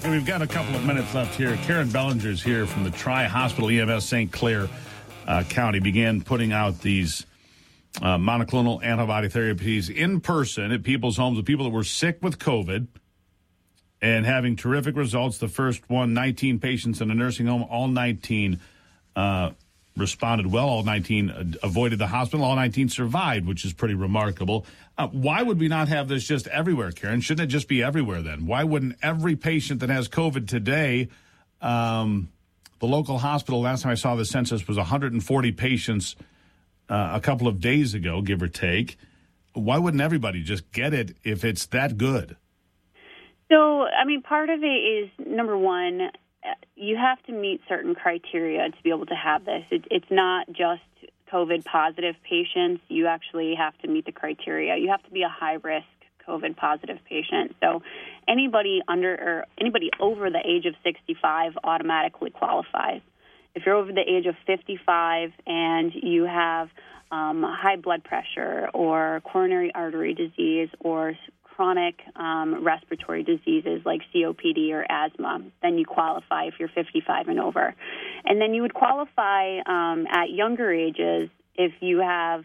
we've got a couple of minutes left here. Karen Bellinger's here from the Tri-Hospital EMS St. Clair County. Began putting out these monoclonal antibody therapies in person at people's homes with people that were sick with COVID and having terrific results. The first one, 19 patients in a nursing home. All 19 responded well. All 19 avoided the hospital. All 19 survived, which is pretty remarkable. Why would we not have this just everywhere, Karen? Shouldn't it just be everywhere then? Why wouldn't every patient that has COVID today, the local hospital, last time I saw the census, was 140 patients a couple of days ago, give or take. Why wouldn't everybody just get it if it's that good? So, I mean, part of it is, number one, you have to meet certain criteria to be able to have this. It's not just COVID-positive patients. You actually have to meet the criteria. You have to be a high-risk COVID-positive patient. So anybody over the age of 65 automatically qualifies. If you're over the age of 55 and you have high blood pressure or coronary artery disease or chronic respiratory diseases like COPD or asthma, then you qualify if you're 55 and over. And then you would qualify at younger ages if you have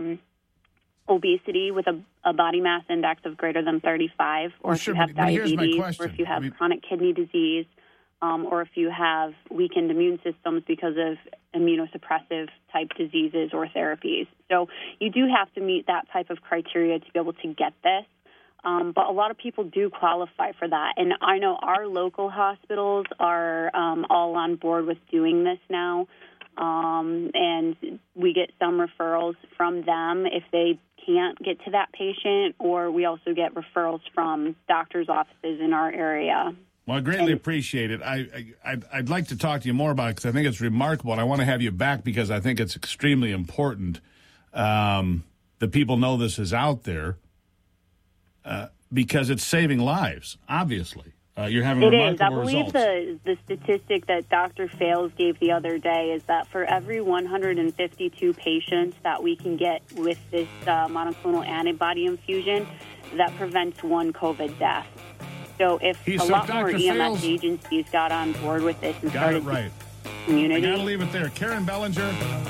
obesity with a body mass index of greater than 35, or if you have diabetes, or if you have chronic kidney disease, or if you have weakened immune systems because of immunosuppressive type diseases or therapies. So you do have to meet that type of criteria to be able to get this. But a lot of people do qualify for that. And I know our local hospitals are all on board with doing this now. And we get some referrals from them if they can't get to that patient, or we also get referrals from doctors' offices in our area. Well, I greatly appreciate it. I'd like to talk to you more about it because I think it's remarkable, and I want to have you back because I think it's extremely important that people know this is out there. Because it's saving lives, obviously. You're having remarkable results. I believe the statistic that Dr. Fales gave the other day is that for every 152 patients that we can get with this monoclonal antibody infusion, that prevents one COVID death. So if a lot more EMS agencies got on board with this and started right. community. I got to leave it there. Karen Bellinger,